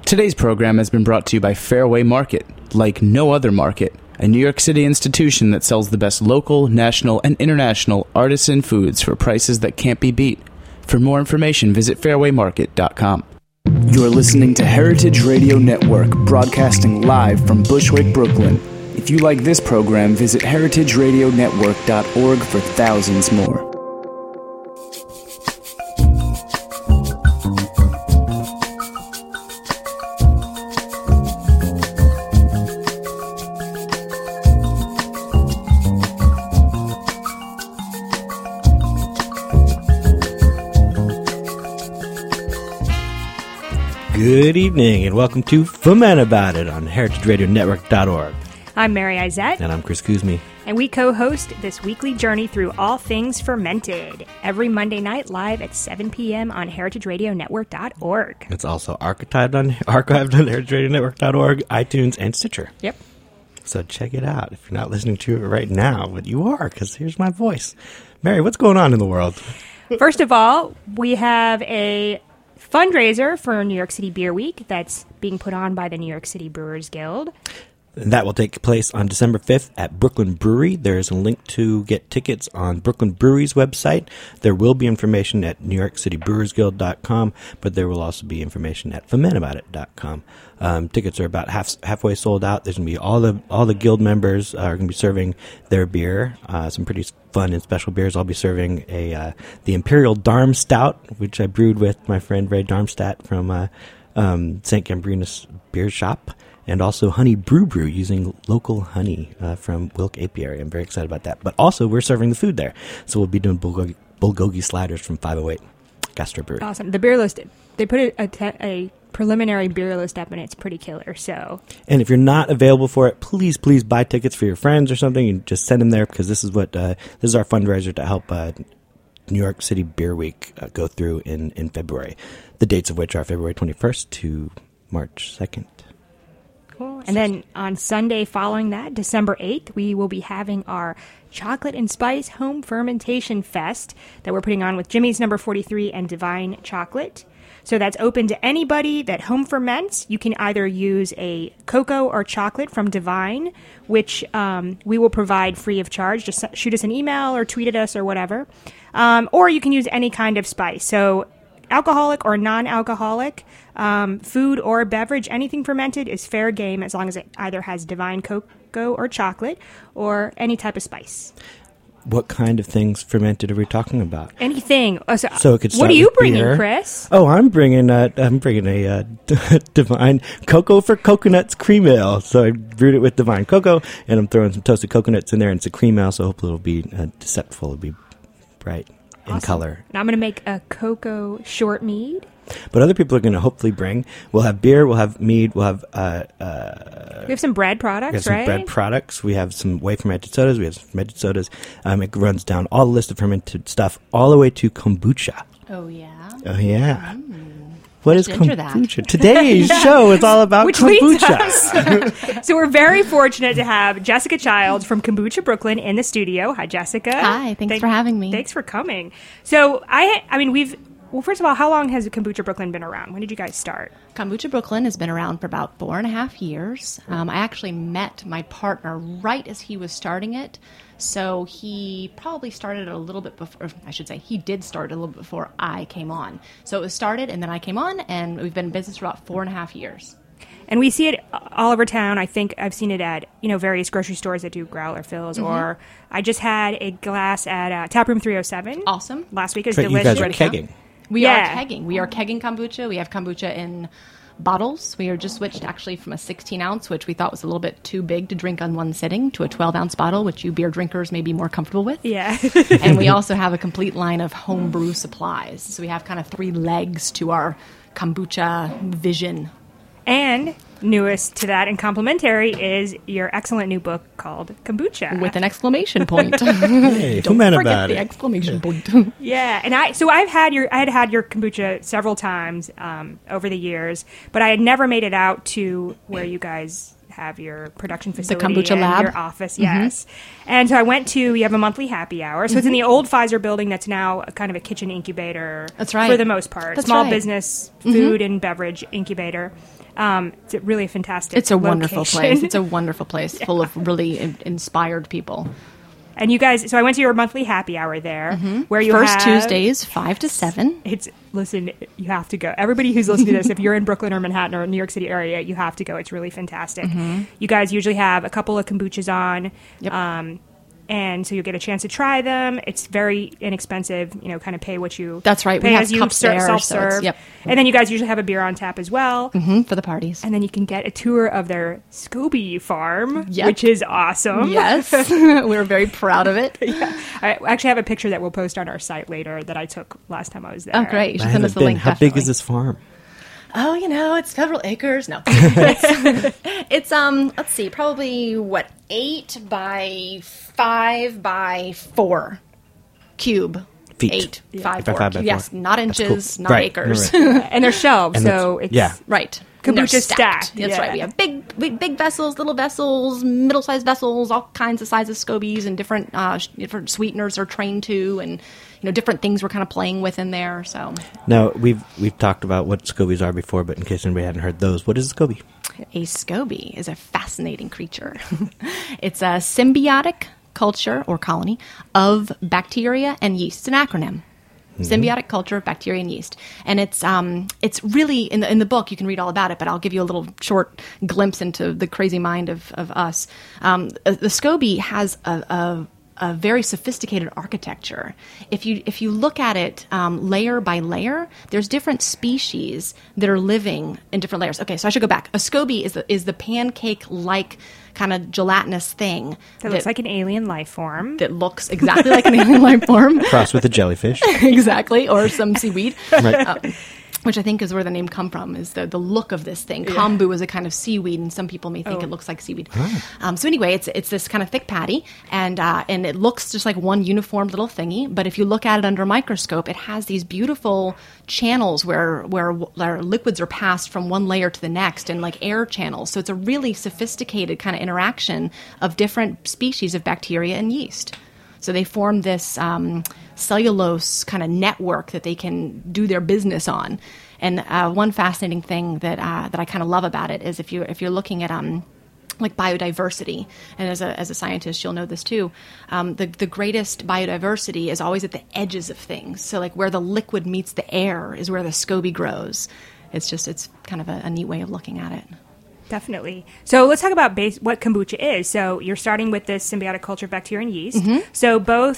Today's program has been brought to you by Fairway Market, like no other market, a New York City institution that sells the best local, national, and international artisan foods for prices that can't be beat. For more information, visit fairwaymarket.com. You're listening to Heritage Radio Network, broadcasting live from Bushwick, Brooklyn. If you like this program, visit heritageradionetwork.org for thousands more. Good evening, and welcome to Foment About It on heritageradionetwork.org. I'm Mary Izette. And I'm Chris Kuzmi. And we co-host this weekly journey through all things fermented every Monday night live at 7 p.m. on heritageradionetwork.org. It's also archived on heritageradionetwork.org, iTunes, and Stitcher. Yep. So check it out if you're not listening to it right now, but you are, because here's my voice. Mary, what's going on in the world? First of all, we have a fundraiser for New York City Beer Week that's being put on by the New York City Brewers Guild. And that will take place on December 5th at Brooklyn Brewery. There's a link to get tickets on Brooklyn Brewery's website. There will be information at NewYorkCityBrewersGuild.com, but there will also be information at FomentAboutIt.com. Tickets are about halfway sold out. There's going to be all the guild members are going to be serving their beer, some pretty fun and special beers. I'll be serving the Imperial Darmstadt, which I brewed with my friend Ray Darmstadt from St. Gambrinus Beer Shop. And also Honey Brew using local honey from Wilk Apiary. I'm very excited about that. But also, we're serving the food there. So we'll be doing bulgogi sliders from 508 Gastro Brewery. Awesome. The beer list, they put a preliminary beer list up, and it's pretty killer. So, and if you're not available for it, please buy tickets for your friends or something and just send them there, because this is our fundraiser to help New York City Beer Week go through in February. The dates of which are February 21st to March 2nd. Cool. And then on Sunday following that, December 8th, we will be having our Chocolate and Spice Home Fermentation Fest that we're putting on with Jimmy's Number 43 and Divine Chocolate. So that's open to anybody that home ferments. You can either use a cocoa or chocolate from Divine, which we will provide free of charge. Just shoot us an email or tweet at us or whatever. Or you can use any kind of spice. So alcoholic or non-alcoholic, food or beverage, anything fermented is fair game as long as it either has Divine cocoa or chocolate or any type of spice. What kind of things fermented are we talking about? Anything. So it could start what are you with bringing, beer. Chris? Oh, I'm bringing a Divine Cocoa for Coconuts cream ale. So I brewed it with Divine Cocoa, and I'm throwing some toasted coconuts in there, and it's a cream ale, so hopefully it'll be deceptful. It'll be bright in color. And I'm going to make a cocoa short mead. But other people are going to hopefully bring. We'll have beer. We'll have mead. We'll have. We have some bread products, we have some right? bread products. We have some whey fermented sodas. We have some fermented sodas. It runs down all the list of fermented stuff, all the way to kombucha. Oh yeah. Oh yeah. What is kombucha? That. Today's show is all about kombucha. So we're very fortunate to have Jessica Childs from Kombucha Brooklyn in the studio. Hi, Jessica. Hi. Thanks for having me. Thanks for coming. So well, first of all, how long has Kombucha Brooklyn been around? When did you guys start? Kombucha Brooklyn has been around for about 4.5 years. I actually met my partner right as he was starting it. So he probably started a little bit before, or I should say, he did start a little bit before I came on. So it was started, and then I came on, and we've been in business for about 4.5 years. And we see it all over town. I think I've seen it at various grocery stores that do growler fills, or I just had a glass at Taproom 307. Awesome. Last week. It was Great, delicious. you guys are kegging. We are kegging. We are kegging kombucha. We have kombucha in bottles. We are just switched actually from a 16-ounce, which we thought was a little bit too big to drink on one sitting, to a 12-ounce bottle, which you beer drinkers may be more comfortable with. Yeah. And we also have a complete line of home brew supplies. So we have kind of 3 legs to our kombucha vision. And newest to that and complimentary is your excellent new book called Kombucha. With an exclamation point. Hey, Don't forget forget about the it. exclamation point. Yeah, and I had your kombucha several times over the years, but I had never made it out to where you guys have your production facility kombucha and lab. your office. Yes. And so I went to, you have a monthly happy hour. So it's in the old Pfizer building that's now kind of a kitchen incubator. That's right. For the most part. That's Small right. business, food and beverage incubator. It's a really fantastic It's a wonderful location. place. It's a wonderful place full of really inspired people. And you guys, so I went to your monthly happy hour there, where you First have Tuesdays, 5 to 7. Listen, you have to go. Everybody who's listening to this, if you're in Brooklyn or Manhattan or New York City area, you have to go. It's really fantastic. You guys usually have a couple of kombuchas on. Yep. And so you get a chance to try them. It's very inexpensive, kind of pay what you That's right. pay We have as you cups there, so self-serve. it's- yep. And then you guys usually have a beer on tap as well. For the parties. And then you can get a tour of their SCOBY farm, Yep. which is awesome. Yes. We're very proud of it. I actually have a picture that we'll post on our site later that I took last time I was there. Oh, great. You should I send haven't us the been. link. How big definitely. is this farm? Oh, it's several acres. No. It's let's see, probably 8 by 5 by 4 cube. Feet. 8, Yeah. 5, 5 4. by Yes, 4. not That's inches, cool. not Right, acres. you're right. And they're shelved, And so it's yeah. Right. Kombucha They're stacked, That's yeah. right. We have big vessels, little vessels, middle-sized vessels, all kinds of sizes scobies, and different sweeteners are trained to, and different things we're kind of playing with in there. So Now, we've talked about what scobies are before, but in case anybody hadn't heard those, what is a SCOBY? a SCOBY is a fascinating creature. It's a symbiotic culture or colony of bacteria and yeast. It's an acronym. Symbiotic culture of bacteria and yeast, and it's really in the book you can read all about it. But I'll give you a little short glimpse into the crazy mind of us. The SCOBY has a very sophisticated architecture. If you look at it layer by layer, there's different species that are living in different layers. Okay, so I should go back. A SCOBY is the pancake-like kind of gelatinous thing That looks like an alien life form. that looks exactly like an alien life form. Crossed with a jellyfish. Exactly, or some seaweed. Right. Which I think is where the name come from, is the look of this thing. Kombu is a kind of seaweed, and some people may think it looks like seaweed. So anyway, it's this kind of thick patty, and it looks just like one uniform little thingy. But if you look at it under a microscope, it has these beautiful channels where liquids are passed from one layer to the next, and like air channels. So it's a really sophisticated kind of interaction of different species of bacteria and yeast. So they form this cellulose kind of network that they can do their business on. And one fascinating thing that I kind of love about it is if you're looking at like biodiversity, and as a scientist you'll know this too, the greatest biodiversity is always at the edges of things. So like where the liquid meets the air is where the SCOBY grows. It's kind of a neat way of looking at it. Definitely. So let's talk about what kombucha is. So you're starting with this symbiotic culture of bacteria and yeast. So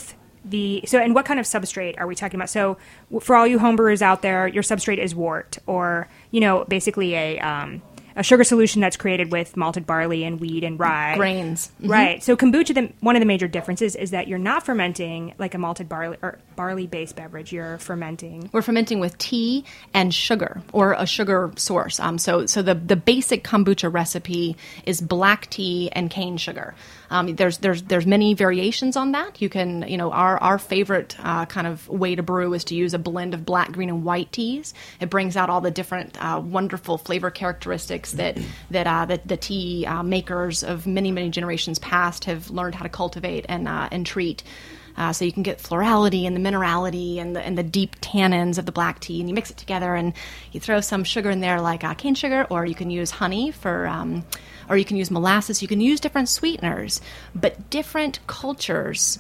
and what kind of substrate are we talking about? So for all you homebrewers out there, your substrate is wort, or basically a sugar solution that's created with malted barley and wheat and rye. Grains. Right. So kombucha, one of the major differences is that you're not fermenting like a malted barley or barley-based beverage. You're fermenting. We're fermenting with tea and sugar, or a sugar source. So the basic kombucha recipe is black tea and cane sugar. There's many variations on that. You can, our favorite kind of way to brew is to use a blend of black, green, and white teas. It brings out all the different wonderful flavor characteristics that the tea makers of many generations past have learned how to cultivate and treat. So you can get florality and the minerality and the deep tannins of the black tea, and you mix it together and you throw some sugar in there like cane sugar, or you can use honey or you can use molasses. You can use different sweeteners, but different cultures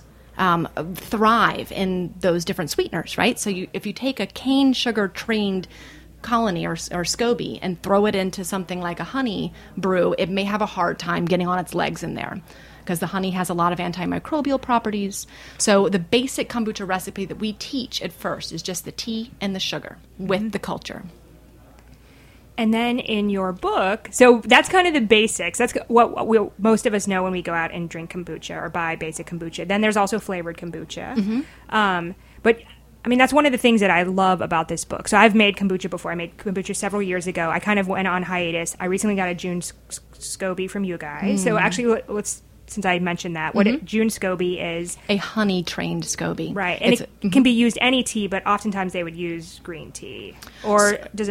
thrive in those different sweeteners, right? So if you take a cane sugar trained colony or SCOBY and throw it into something like a honey brew, it may have a hard time getting on its legs in there, because the honey has a lot of antimicrobial properties. So the basic kombucha recipe that we teach at first is just the tea and the sugar with the culture. And then in your book, so that's kind of the basics. That's what most of us know when we go out and drink kombucha or buy basic kombucha. Then there's also flavored kombucha. But I mean, that's one of the things that I love about this book. So I've made kombucha before. I made kombucha several years ago. I kind of went on hiatus. I recently got a June SCOBY from you guys. So actually, since I mentioned that, June SCOBY is a honey-trained SCOBY. Right. And it can be used any tea, but oftentimes they would use green tea. Or does it...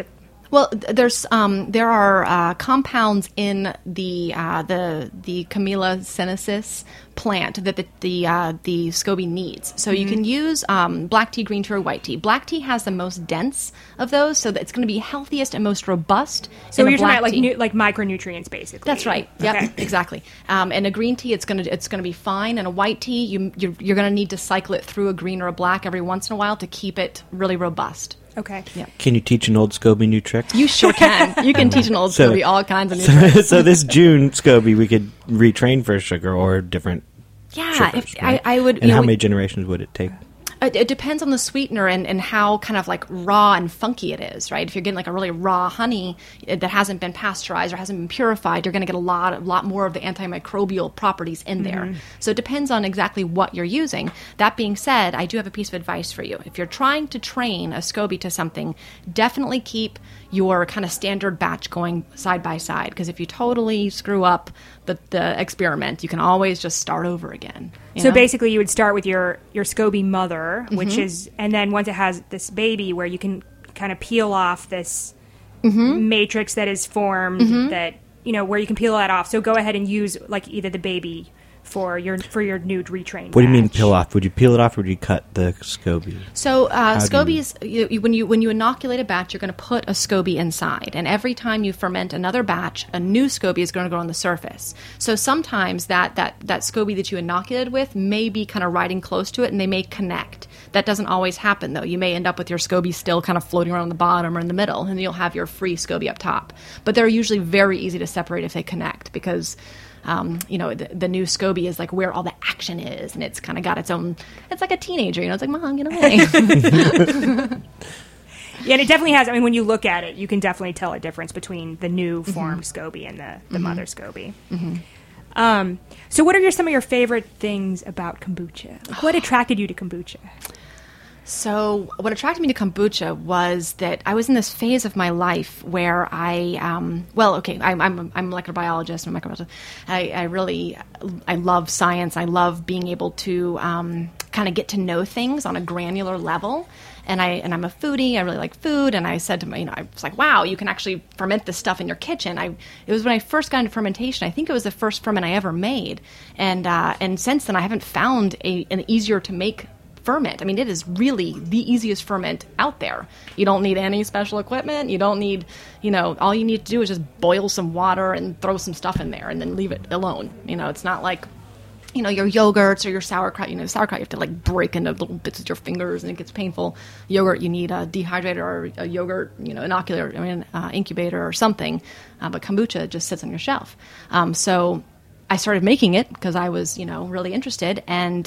Well, there are compounds in the Camellia sinensis plant that the SCOBY needs. So you can use black tea, green tea, or white tea. Black tea has the most dense of those, so that it's going to be healthiest and most robust. So you're talking about like micronutrients, basically. That's right. Yep, exactly. And a green tea, it's going to be fine. And a white tea, you're going to need to cycle it through a green or a black every once in a while to keep it really robust. Okay. Yeah. Can you teach an old SCOBY new trick? You sure can. You can teach an old SCOBY all kinds of new tricks. So this June SCOBY, we could retrain for sugar or different sugars, right? I would. And how many generations would it take? It depends on the sweetener and how kind of like raw and funky it is, right? If you're getting like a really raw honey that hasn't been pasteurized or hasn't been purified, you're going to get a lot more of the antimicrobial properties in there. So it depends on exactly what you're using. That being said, I do have a piece of advice for you. If you're trying to train a SCOBY to something, definitely keep your kind of standard batch going side by side, because if you totally screw up the experiment, you can always just start over again. So basically, you would start with your SCOBY mother, which is, and then once it has this baby, where you can kind of peel off this matrix that is formed, that where you can peel that off. So go ahead and use like either the baby for your new retrained. What do you mean batch. peel off? Would you peel it off, or would you cut the SCOBY? So SCOBYs, when you inoculate a batch, you're going to put a SCOBY inside, and every time you ferment another batch, a new SCOBY is going to grow on the surface. So sometimes that SCOBY that you inoculated with may be kind of riding close to it, and they may connect. That doesn't always happen, though. You may end up with your SCOBY still kind of floating around the bottom or in the middle, and you'll have your free SCOBY up top. But they're usually very easy to separate if they connect, because the new SCOBY is like where all the action is, and it's kind of got its own. It's like a teenager, it's like, Mom, get away. Yeah, and it definitely has. I mean, when you look at it, you can definitely tell a difference between the new formed SCOBY and the mother SCOBY. So, what are some of your favorite things about kombucha? Like, what attracted you to kombucha? So what attracted me to kombucha was that I was in this phase of my life where I'm a molecular biologist, I'm a microbiologist. I love science. I love being able to kind of get to know things on a granular level. And I'm a foodie. I really like food. And I said to I was like, wow, you can actually ferment this stuff in your kitchen. It was when I first got into fermentation. I think it was the first ferment I ever made. And since then, I haven't found an easier to make ferment. I mean, it is really the easiest ferment out there. You don't need any special equipment. You don't need, all you need to do is just boil some water and throw some stuff in there and then leave it alone. It's not like, your yogurts or your sauerkraut. Sauerkraut you have to like break into little bits with your fingers and it gets painful. Yogurt, you need a dehydrator or a yogurt, incubator or something. But kombucha just sits on your shelf. So I started making it because I was, really interested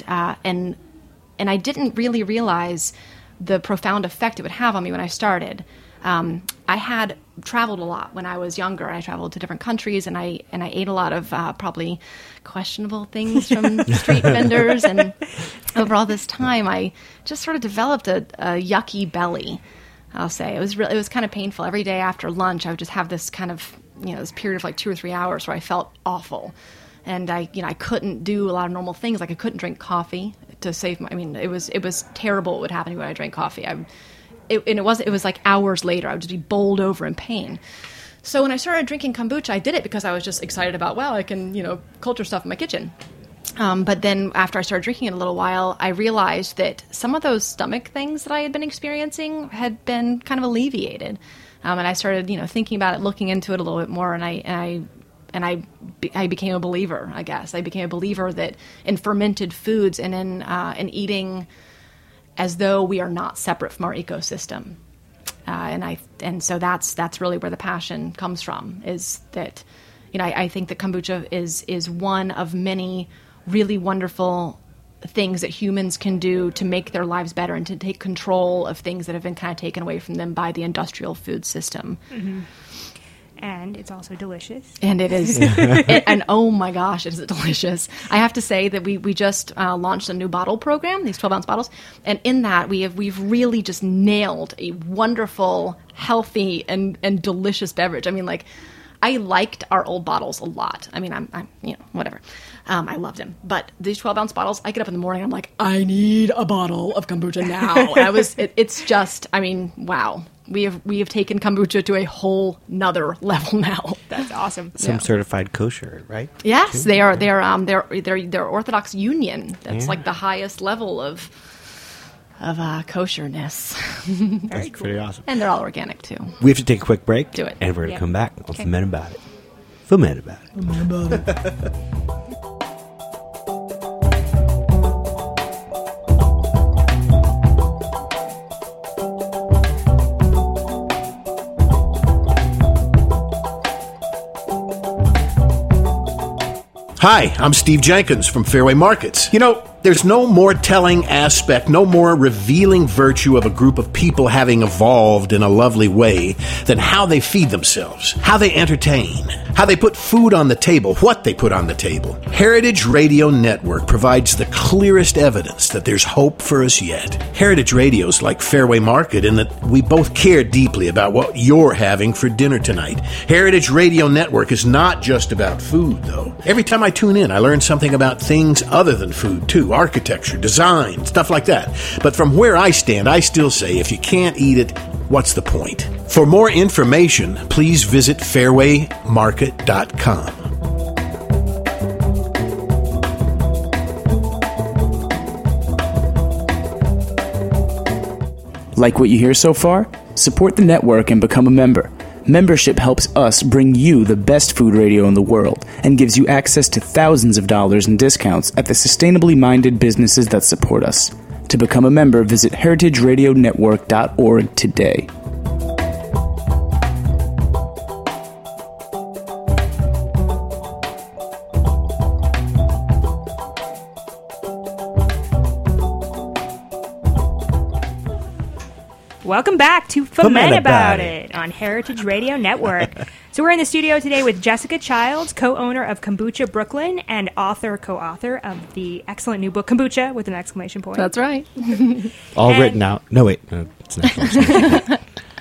and I didn't really realize the profound effect it would have on me when I started. I had traveled a lot when I was younger. I traveled to different countries, and I ate a lot of probably questionable things from street vendors. And over all this time, I just sort of developed a yucky belly. I'll say it was kind of painful. Every day after lunch, I would just have this kind of this period of like 2 or 3 hours where I felt awful. And I couldn't do a lot of normal things. Like I couldn't drink coffee to save my. I mean, it was terrible what would happen when I drank coffee. It was like hours later. I would just be bowled over in pain. So when I started drinking kombucha, I did it because I was just excited about, wow, I can culture stuff in my kitchen. But then after I started drinking it a little while, I realized that some of those stomach things that I had been experiencing had been kind of alleviated. And I started thinking about it, looking into it a little bit more, and I became a believer, I guess. I became a believer that in fermented foods and in eating as though we are not separate from our ecosystem. And so that's really where the passion comes from, is that, I think that kombucha is one of many really wonderful things that humans can do to make their lives better and to take control of things that have been kind of taken away from them by the industrial food system. Mm-hmm. And it's also delicious. And it is. And oh my gosh, is it delicious. I have to say that we just launched a new bottle program, these 12-ounce bottles. And in that, we've really just nailed a wonderful, healthy, and delicious beverage. I mean, like, I liked our old bottles a lot. I mean, I'm whatever. I loved them. But these 12-ounce bottles, I get up in the morning, I'm like, I need a bottle of kombucha now. It's just, I mean, wow. We have taken kombucha to a whole nother level now. That's awesome. Some certified kosher, right? Yes, they are. They're Orthodox Union. That's like the highest level of kosherness. That's pretty awesome. And they're all organic too. We have to take a quick break. Do it. And we're going to Yeah. come back on Okay. Ferment About It. Ferment About It. Hi, I'm Steve Jenkins from Fairway Markets. You know, there's no more telling aspect, no more revealing virtue of a group of people having evolved in a lovely way than how they feed themselves, how they entertain, how they put food on the table, what they put on the table. Heritage Radio Network provides the clearest evidence that there's hope for us yet. Heritage Radio's like Fairway Market in that we both care deeply about what you're having for dinner tonight. Heritage Radio Network is not just about food, though. Every time I tune in, I learn something about things other than food, too. Architecture, design, stuff like that. But from where I stand, I still say if you can't eat it, what's the point? For more information, please visit fairwaymarket.com. Like what you hear so far? Support the network and become a member. Membership helps us bring you the best food radio in the world and gives you access to thousands of dollars in discounts at the sustainably minded businesses that support us. To become a member, visit heritageradionetwork.org today. Welcome back to Ferment About It on Heritage Radio Network. So we're in the studio today with Jessica Childs, co-owner of Kombucha Brooklyn and co-author of the excellent new book Kombucha with an exclamation point. That's right. All And- written out. No, wait. No, it's not.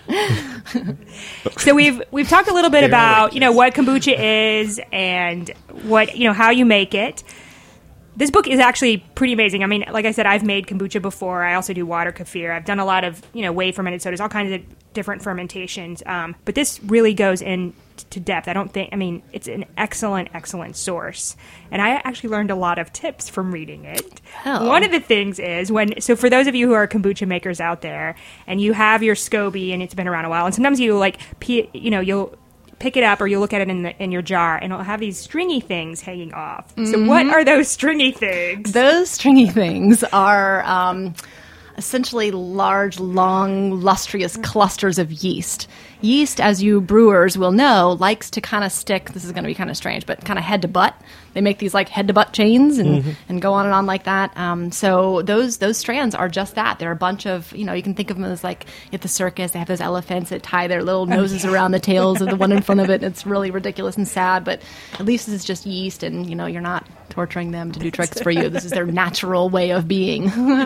So we've talked a little bit about what kombucha is and what how you make it. This book is actually pretty amazing. I mean, like I said, I've made kombucha before. I also do water kefir. I've done a lot of whey fermented sodas, all kinds of different fermentations. But this really goes into depth. It's an excellent source. And I actually learned a lot of tips from reading it. Oh. One of the things is so for those of you who are kombucha makers out there, and you have your SCOBY and it's been around a while, and sometimes you you'll pick it up or you'll look at it in your jar and it'll have these stringy things hanging off. Mm-hmm. So what are those stringy things? Those stringy things are essentially large, long, lustrous clusters of yeast. Yeast, as you brewers will know, likes to kind of stick, this is going to be kind of strange, but kind of head to butt. They make these like head to butt chains and go on and on like that. So those strands are just that. They're a bunch of, you can think of them as like at the circus, they have those elephants that tie their little noses around the tails of the one in front of it. It's really ridiculous and sad, but at least this is just yeast and, you're not torturing them to do tricks for you. This is their natural way of being.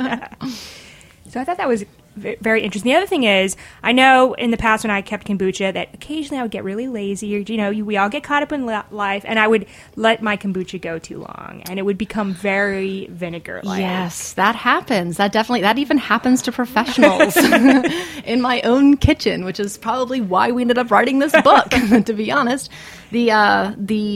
So I thought that was very interesting. The other thing is, I know in the past when I kept kombucha that occasionally I would get really lazy. We all get caught up in life, and I would let my kombucha go too long, and it would become very vinegar-like. Yes, that happens. That even happens to professionals in my own kitchen, which is probably why we ended up writing this book, to be honest. Yes,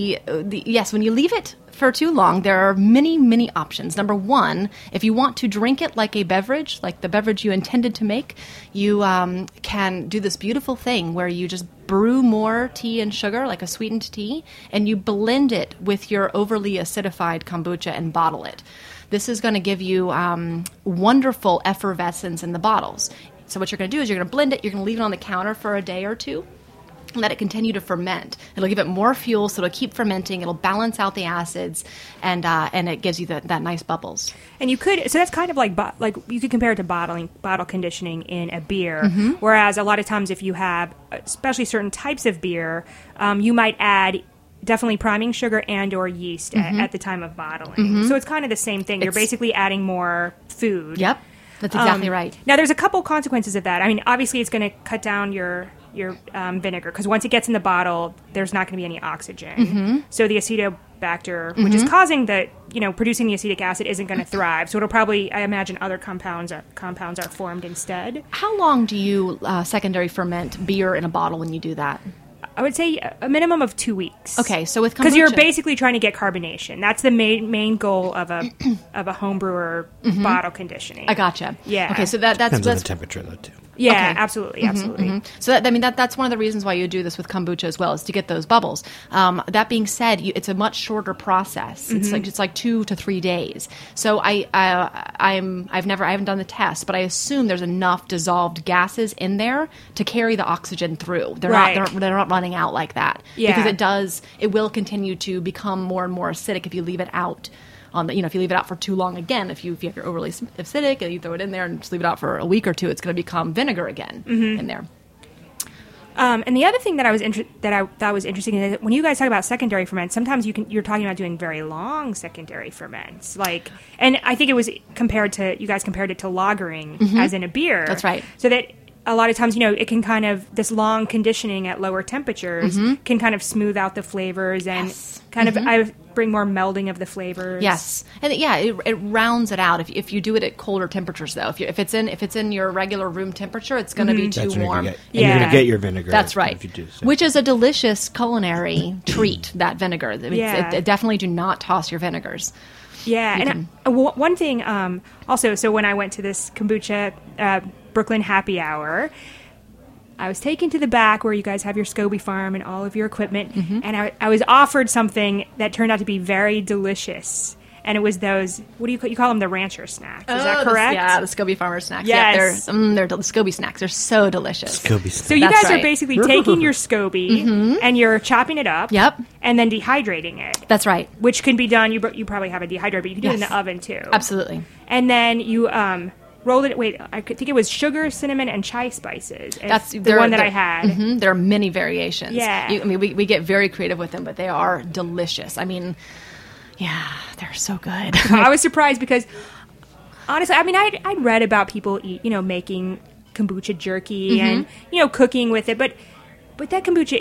when you leave it for too long, there are many options. Number one, if you want to drink it like a beverage, like the beverage you intended to make, you can do this beautiful thing where you just brew more tea and sugar, like a sweetened tea, and you blend it with your overly acidified kombucha and bottle it. This is going to give you wonderful effervescence in the bottles. So what you're going to do is you're going to blend it, you're going to leave it on the counter for a day or two, let it continue to ferment. It'll give it more fuel, so it'll keep fermenting. It'll balance out the acids, and it gives you that nice bubbles. And so that's kind of like you could compare it to bottle conditioning in a beer. Mm-hmm. Whereas a lot of times if you have, especially certain types of beer, you might add definitely priming sugar and or yeast at the time of bottling. Mm-hmm. So it's kind of the same thing. You're basically adding more food. Yep, that's exactly right. Now there's a couple consequences of that. I mean, obviously it's going to cut down your vinegar, because once it gets in the bottle, there's not going to be any oxygen. Mm-hmm. So the bacter, which is causing producing the acetic acid isn't going to thrive. So it'll probably, I imagine, other compounds are formed instead. How long do you secondary ferment beer in a bottle when you do that? I would say a minimum of 2 weeks. Okay, so with kombucha, because you're basically trying to get carbonation. That's the main goal of a home brewer bottle conditioning. I gotcha. Yeah. Okay, so that's Depends on the temperature, though, too. Yeah, Okay. absolutely. So that's one of the reasons why you do this with kombucha as well, is to get those bubbles. That being said, it's a much shorter process. It's like 2 to 3 days. So I haven't done the test, but I assume there's enough dissolved gases in there to carry the oxygen through. They're not running out like that. Yeah. Because it will continue to become more and more acidic if you leave it out. If you leave it out for too long again, if you're overly acidic and you throw it in there and just leave it out for a week or two, it's going to become vinegar again in there. And the other thing that I thought was interesting is that when you guys talk about secondary ferments, sometimes you're talking about doing very long secondary ferments. And I think it was you guys compared it to lagering as in a beer. That's right. So that a lot of times, it can kind of, this long conditioning at lower temperatures can kind of smooth out the flavors and kind of bring more melding of the flavors. Yes, and it rounds it out. If you do it at colder temperatures, though, if it's in your regular room temperature, it's going to be too warm. You're going to get your vinegar. That's right. If you do so. Which is a delicious culinary treat. That vinegar. It definitely do not toss your vinegars. Yeah, one thing also, so when I went to this kombucha Brooklyn happy hour, I was taken to the back where you guys have your SCOBY farm and all of your equipment, and I was offered something that turned out to be very delicious. And it was those, what do you call them, the rancher snacks? Is that correct? The SCOBY farmer snacks. Yes. Yeah, they're SCOBY snacks. They're so delicious. SCOBY snacks. So you That's guys are right. basically taking your SCOBY and you're chopping it up. Yep. And then dehydrating it. That's right. Which can be done, you probably have a dehydrator, but you can do it in Yes. the oven too. Absolutely. And then you rolled it, I think it was sugar, cinnamon, and chai spices. That's the one that I had. There are many variations. Yeah. We get very creative with them, but they are delicious. Yeah, they're so good. I was surprised because, honestly, I'd read about people making kombucha jerky and cooking with it, but that kombucha,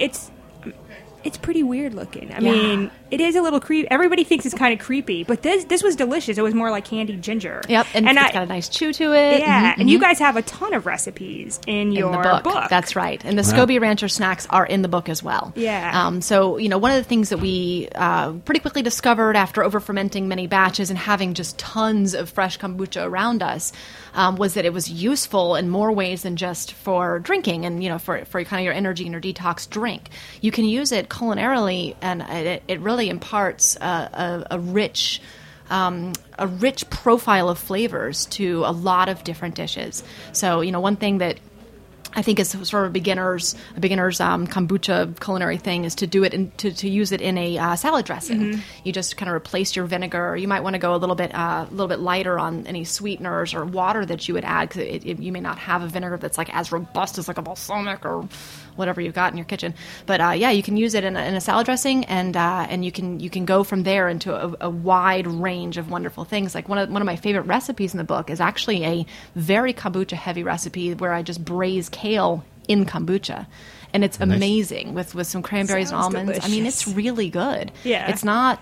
it's pretty weird looking. I mean, it is a little creepy. Everybody thinks it's kind of creepy, but this was delicious. It was more like candied ginger. Yep, and it's got a nice chew to it. Yeah, and you guys have a ton of recipes in your book. That's right. And the SCOBY Rancher snacks are in the book as well. Yeah. So, one of the things that we pretty quickly discovered after over-fermenting many batches and having just tons of fresh kombucha around us was that it was useful in more ways than just for drinking and, for kind of your energy and your detox drink. You can use it culinarily, and it really imparts a rich profile of flavors to a lot of different dishes. So, one thing that I think is sort of a beginner's kombucha culinary thing is to do it to use it in a salad dressing. You just kind of replace your vinegar. You might want to go a little bit lighter on any sweeteners or water that you would add, because you may not have a vinegar that's like as robust as like a balsamic or whatever you've got in your kitchen. But you can use it in a salad dressing, and you can go from there into a wide range of wonderful things. Like one of my favorite recipes in the book is actually a very kombucha heavy recipe where I just braise kale in kombucha, and it's amazing with some cranberries and almonds. Delicious. It's really good. Yeah, it's not.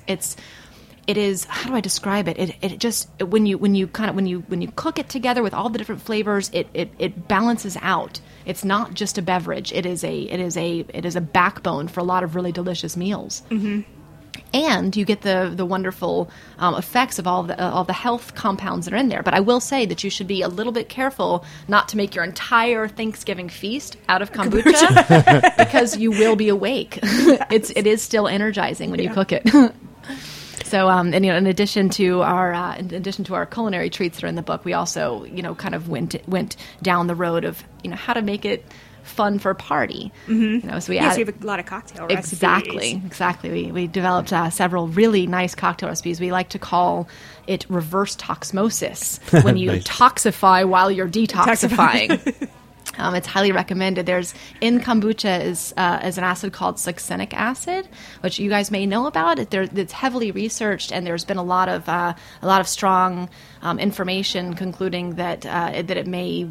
It is. How do I describe it? It just when you cook it together with all the different flavors, it balances out. It's not just a beverage. It is a backbone for a lot of really delicious meals. And you get the wonderful effects of all the health compounds that are in there. But I will say that you should be a little bit careful not to make your entire Thanksgiving feast out of kombucha because you will be awake. It is still energizing when you cook it. So, and in addition to our culinary treats that are in the book, we also kind of went down the road of how to make it fun for a party. So we so you have a lot of cocktail recipes. Exactly. We developed several really nice cocktail recipes. We like to call it reverse toxmosis, when you toxify while you're detoxifying. It's highly recommended. There's in kombucha is an acid called succinic acid, which you guys may know about. It's heavily researched, and there's been a lot of strong information concluding that it may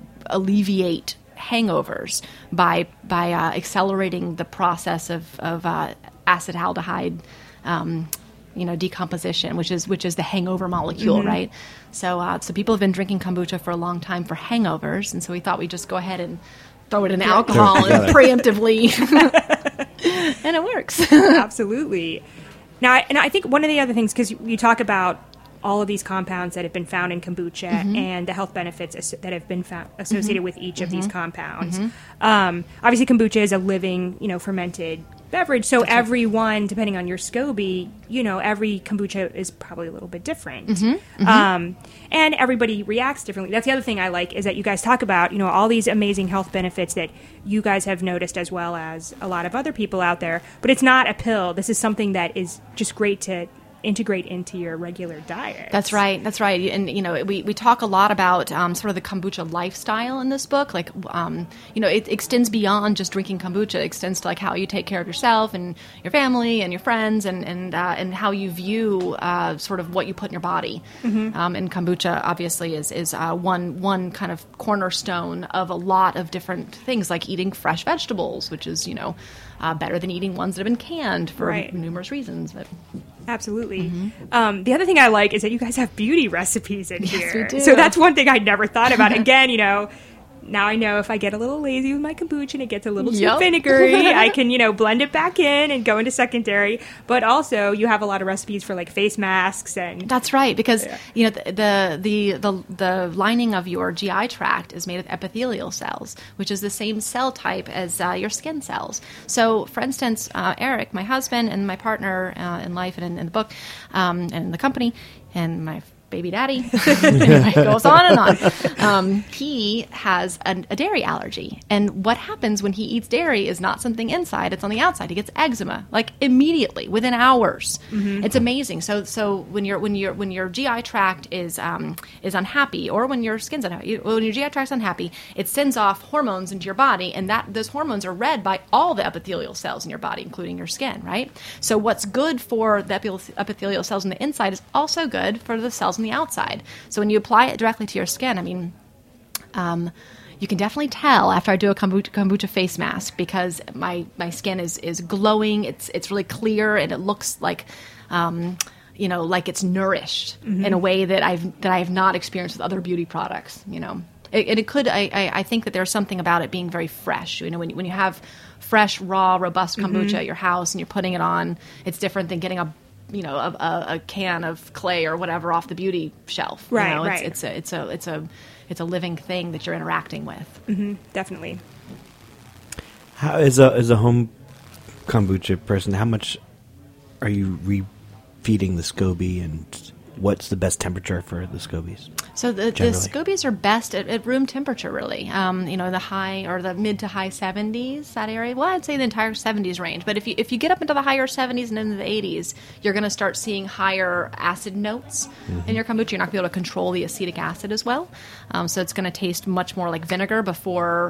alleviate hangovers by accelerating the process of acetaldehyde, decomposition, which is the hangover molecule, right? So people have been drinking kombucha for a long time for hangovers, and so we thought we'd just go ahead and throw it in alcohol and preemptively, and it works. Absolutely. Now, and I think one of the other things, because you talk about all of these compounds that have been found in kombucha and the health benefits that have been found associated with each of these compounds. Obviously, kombucha is a living, fermented beverage. So everyone, depending on your SCOBY, every kombucha is probably a little bit different. And everybody reacts differently. That's the other thing I like, is that you guys talk about, all these amazing health benefits that you guys have noticed, as well as a lot of other people out there. But it's not a pill. This is something that is just great to integrate into your regular diet. That's right. And, we talk a lot about sort of the kombucha lifestyle in this book. Like, it extends beyond just drinking kombucha. It extends to, like, how you take care of yourself and your family and your friends, and how you view sort of what you put in your body. And kombucha, obviously, is one kind of cornerstone of a lot of different things, like eating fresh vegetables, which is, better than eating ones that have been canned for numerous reasons. But absolutely. The other thing I like is that you guys have beauty recipes in here. Yes, we do. So that's one thing I never thought about. Again, now I know if I get a little lazy with my kombucha and it gets a little too vinegary, I can, blend it back in and go into secondary. But also, you have a lot of recipes for, like, face masks and... That's right, because the lining of your GI tract is made of epithelial cells, which is the same cell type as your skin cells. So, for instance, Eric, my husband and my partner in life and in the book, and in the company, and my baby daddy, it goes on and on. He has a dairy allergy. And what happens when he eats dairy is not something inside, it's on the outside. He gets eczema, like, immediately, within hours. It's amazing. So when your GI tract is unhappy, or when your skin's unhappy, when your GI tract's unhappy, it sends off hormones into your body, and those hormones are read by all the epithelial cells in your body, including your skin, right? So what's good for the epithelial cells on the inside is also good for the cells on the outside. So when you apply it directly to your skin, you can definitely tell after I do a kombucha face mask, because my skin is glowing. It's really clear, and it looks like like it's nourished in a way that I've not experienced with other beauty products. I think that there's something about it being very fresh. When you have fresh, raw, robust kombucha at your house and you're putting it on, it's different than getting a can of clay or whatever off the beauty shelf. Right. It's a living thing that you're interacting with. Definitely. How as a home kombucha person, how much are you refeeding the SCOBY, and what's the best temperature for the SCOBYs? So the SCOBYs are best at room temperature, really. The high or the mid to high 70s, that area. Well, I'd say the entire 70s range. But if you get up into the higher 70s and into the 80s, you're going to start seeing higher acid notes in your kombucha. You're not going to be able to control the acetic acid as well. So it's going to taste much more like vinegar before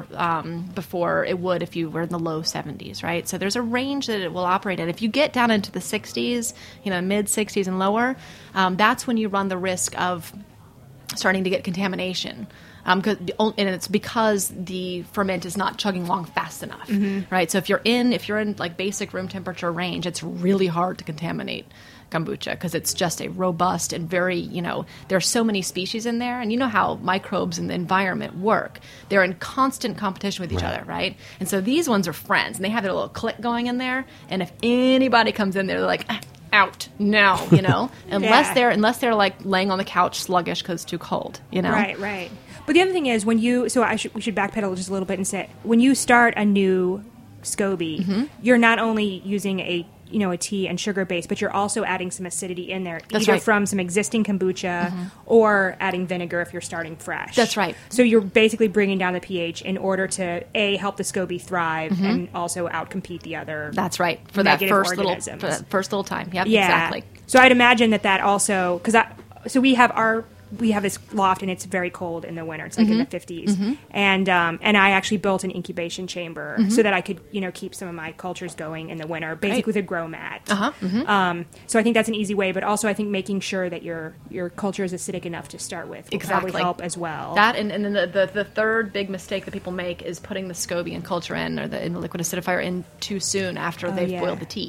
it would if you were in the low 70s, right? So there's a range that it will operate at. If you get down into the 60s, mid 60s and lower, that's when you run the risk of starting to get contamination. And it's because the ferment is not chugging along fast enough, right? So if you're in like basic room temperature range, it's really hard to contaminate kombucha, because it's just a robust and very, there are so many species in there, and you know how microbes in the environment work. They're in constant competition with each other, right? And so these ones are friends, and they have their little clique going in there, and if anybody comes in there, they're like, out now, unless they're like laying on the couch sluggish because it's too cold, Right. But the other thing is, we should backpedal just a little bit and say, when you start a new SCOBY, you're not only using a tea and sugar base, but you're also adding some acidity in there, either from some existing kombucha or adding vinegar if you're starting fresh. That's right. So you're basically bringing down the pH in order to help the SCOBY thrive and also outcompete the other. That's right. For that first little time. Yep, exactly. So I'd imagine that also, because we have this loft, and it's very cold in the winter. It's like in the 50s. And I actually built an incubation chamber so that I could, keep some of my cultures going in the winter, basically with a grow mat. So I think that's an easy way, but also I think making sure that your culture is acidic enough to start with will probably help as well. That, and then the third big mistake that people make is putting the SCOBY and culture in the liquid acidifier in too soon after they've boiled the tea.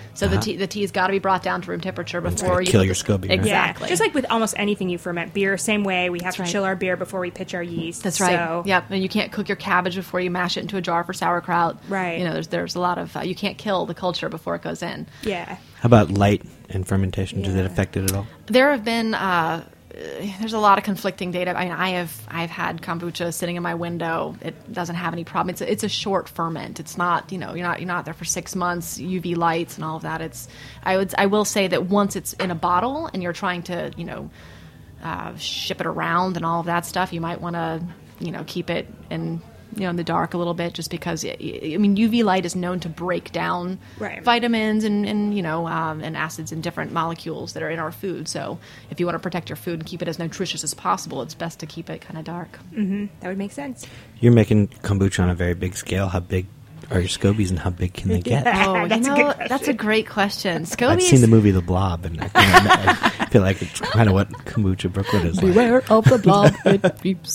So the tea's got to be brought down to room temperature before you kill your SCOBY. Right? Exactly. Yeah, just like with almost anything you ferment. Beer, same way. We have to right. chill our beer before we pitch our yeast. That's right. So, Yep. And you can't cook your cabbage before you mash it into a jar for sauerkraut. Right. You know, there's a lot of you can't kill the culture before it goes in. yeah. How about light and fermentation? Does it affect it at all? There have been there's a lot of conflicting data. I mean, I've had kombucha sitting in my window. It doesn't have any problem. It's a short ferment. It's not, you're not there for 6 months. UV lights and all of that. I will say that once it's in a bottle and you're trying to ship it around and all of that stuff, you might want to keep it in the dark a little bit, just because UV light is known to break down Right. vitamins and acids and different molecules that are in our food. So if you want to protect your food and keep it as nutritious as possible, it's best to keep it kind of dark. That would make sense. You're making kombucha on a very big scale. How big are your SCOBYs and how big can they get? Oh, That's a good question. that's a great question. I've SCOBYs. seen the movie The Blob, and I feel like it's kind of what Kombucha Brooklyn is like. Beware of the blob, it peeps.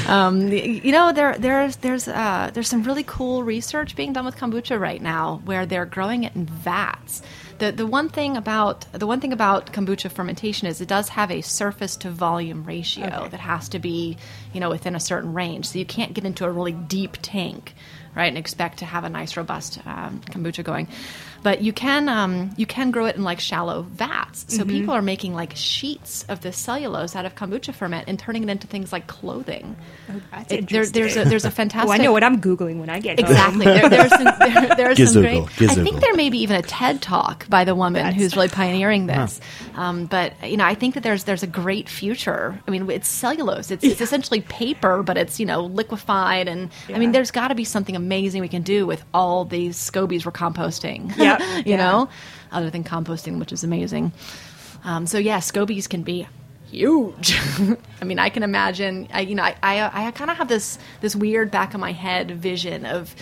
There's some really cool research being done with kombucha right now, where they're growing it in vats. The one thing about kombucha fermentation is it does have a surface to volume ratio that has to be within a certain range. So you can't get into a really deep tank, right, and expect to have a nice robust kombucha going. But you can grow it in like shallow vats. So people are making like sheets of the cellulose out of kombucha ferment and turning it into things like clothing. Oh, that's interesting. There's a fantastic. Oh, I know what I'm Googling when I get home. Exactly. There's some great. Gizzle. I think there may be even a TED talk by the woman who's really pioneering this. But I think that there's a great future. I mean, it's cellulose. It's essentially paper, but it's liquefied, and I mean, there's got to be something amazing we can do with all these SCOBYs we're composting. Yep. Other than composting, which is amazing. SCOBYs can be huge. I mean, I can imagine. I kind of have this weird back of my head vision of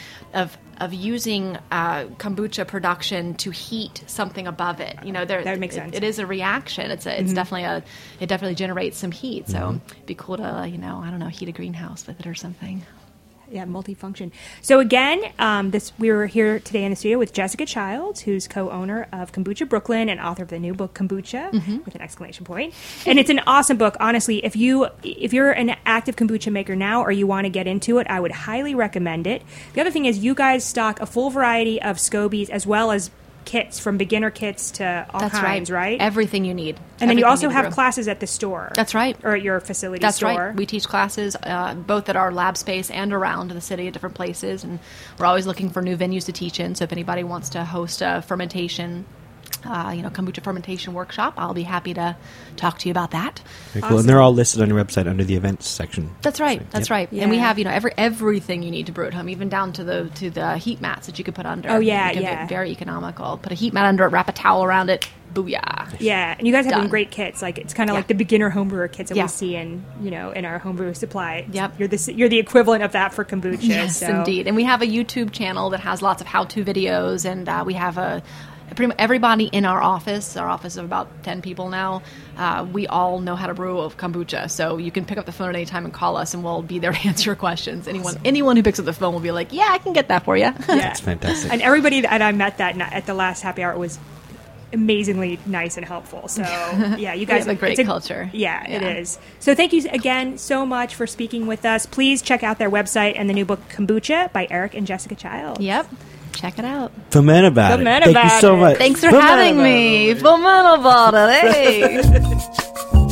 using kombucha production to heat something above it. That would make sense. It is a reaction. It's definitely it definitely generates some heat. So it'd be cool to heat a greenhouse with it or something. Yeah, multifunction. So again, we were here today in the studio with Jessica Childs, who's co-owner of Kombucha Brooklyn and author of the new book Kombucha with an exclamation point. And it's an awesome book. Honestly, if you're an active kombucha maker now or you want to get into it, I would highly recommend it. The other thing is you guys stock a full variety of SCOBYs as well as kits, from beginner kits to all kinds, right? Everything you need. And then you also have classes at the store. That's right. Or at your facility That's store. right. We teach classes both at our lab space and around the city at different places, and we're always looking for new venues to teach in. So if anybody wants to host a fermentation, kombucha fermentation workshop, I'll be happy to talk to you about that. Very cool. And they're all listed on your website under the events section. That's right. So, That's yep. right. Yeah. And we have everything you need to brew at home, even down to the heat mats that you could put under. Oh, yeah, It can yeah. be very economical. Put a heat mat under it, wrap a towel around it. Booyah. Yeah, and you guys have some Done. great kits. Like it's kind of Yeah. like the beginner homebrewer kits that Yeah. we see in our homebrew supply. Yep. You're the equivalent of that for kombucha. Yes, so. indeed. And we have a YouTube channel that has lots of how-to videos, and we have pretty much everybody in our office of about 10 people now, we all know how to brew a kombucha. So you can pick up the phone at any time and call us, and we'll be there to answer your questions. Anyone who picks up the phone will be like, yeah, I can get that for you. Yeah. That's fantastic. And everybody that I met at the last happy hour was amazingly nice and helpful. So yeah, you guys have a great it's culture. Yeah, it Yeah. is. So thank you again so much for speaking with us. Please check out their website and the new book Kombucha by Eric and Jessica Childs. Yep. Check it out. Ferment about Ferment it. Thank you about so it. much. Thanks for Ferment having about me. it. Ferment about it. Hey.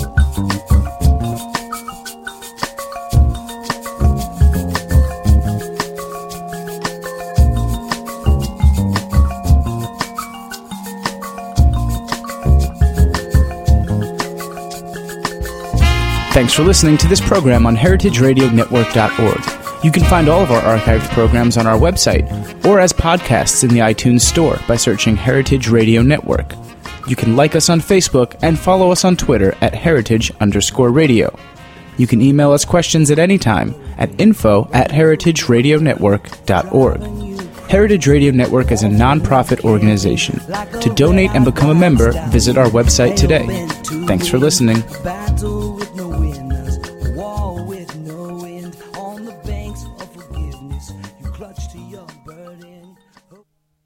Thanks for listening to this program on heritageradionetwork.org. You can find all of our archived programs on our website or as podcasts in the iTunes Store by searching Heritage Radio Network. You can like us on Facebook and follow us on Twitter at heritage_radio. You can email us questions at any time at info@heritageradionetwork.org. Heritage Radio Network is a non-profit organization. To donate and become a member, visit our website today. Thanks for listening. Battle with